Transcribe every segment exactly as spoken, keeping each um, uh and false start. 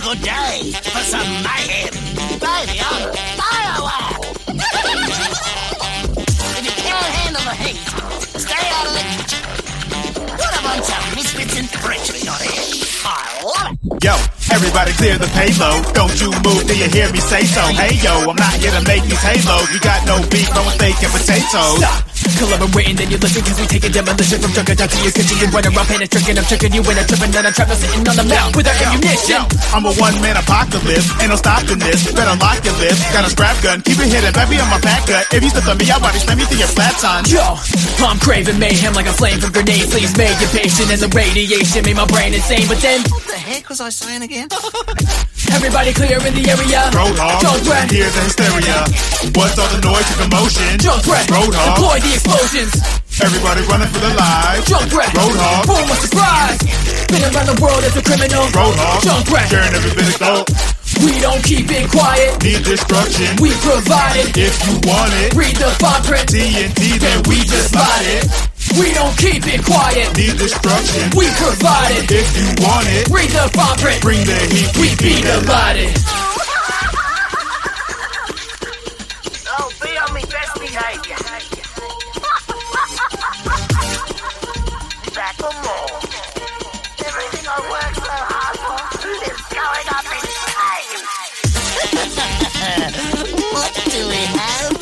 good day for some mayhem. Baby, I'm firework. If you can't handle the heat, stay out of the kitchen. What a bunch of misfits and freaks we got here. I love it. Yo, everybody clear the payload. Don't you move till you hear me say so. Hey yo, I'm not here to make these halos. We got no beef, no steak and potatoes. Stop! Collaborating, then you listen, cause we take a demolition from Junker down to your kitchen. You run around penetrating, I'm tricking you in a tripping, then I'm trapped, sitting on the mount with our ammunition. Yo, I'm a one-man apocalypse, ain't no stopping this. Better lock your lips, got a scrap gun, keep it hidden, baby on my back cut. If you step on me, I'll body slam you to your flat son. Yo, I'm craving mayhem like a flame from grenades. Please make it patient, and the radiation made my brain insane. But then, what the heck was I saying again? everybody clear in the area. Roadhog, Junkrat, hear the hysteria. What's all the noise and commotion? Junkrat, Roadhog, deploy the explosions. everybody running for their lives. Junkrat, Roadhog, boom, a surprise. Been around the world as a criminal. Roadhog, Junkrat, sharing every bit of gold. we don't keep it quiet. Need destruction, We provide it. if you want it. Read the fine print. T N T, then we just slide it. We don't keep it quiet. Need destruction, We provide it. if you want it. Read the fine print. Bring the heat, We be delighted. Oh, be on me best behavior. Back for more. Everything I worked so hard for is going up in flames. What do we have?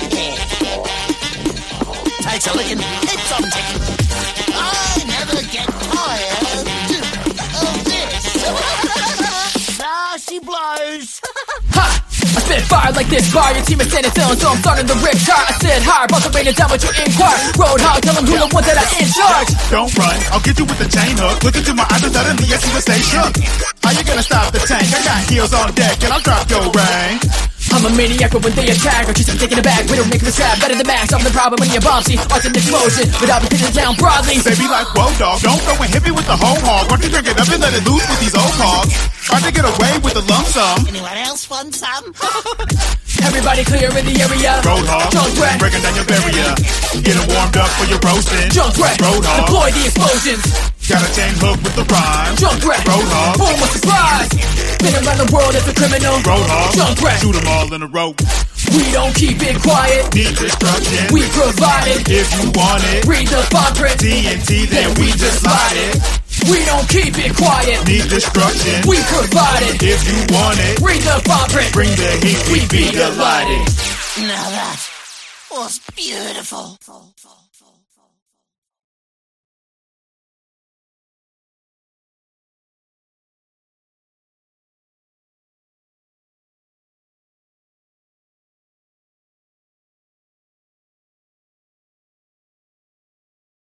Takes a licking, it's on ticking. I never get tired of this. Ah, she blows. Ha! I spit fire like this bar. Your team is standing still, so I'm starting to rip tar. I said hard, about to rain it down, but you inquire. Roadhog, tell them who the one that I in charge. Don't run, I'll get you with the chain hook. Look into my eyes and suddenly yes, you will stay shook. How you gonna stop the tank? I got heels on deck and I'll drop your ring. I'm a maniac, but when they attack, I keep taking it back. We don't make the trap better than max. I'm the problem when you bomb, see, watch an explosion. But I'll be hitting down broadly. Baby like, whoa dog, don't go and hit me with the whole hog. Why don't you drink it up and let it loose with these old hogs? Trying to get away with the lump sum. Anyone else want some? Everybody clear in the area. Roadhog, Junkrat, breaking down your barrier. Get it warmed up for your roasting. Junkrat, Roadhog, deploy the explosions. got a chain hook with the rhyme. Junkrat, Roadhog, boom, a surprise. Been around the world as a criminal. Roadhog, Junkrat, shoot them all in a row. we don't keep it quiet. Need destruction, We provide it. if you want it. Read the fine print. T N T, then we just slide it. We don't keep it quiet. Need destruction, We provide it. if you want it. Read the fine print. Bring the heat, We be delighted. Now that was beautiful.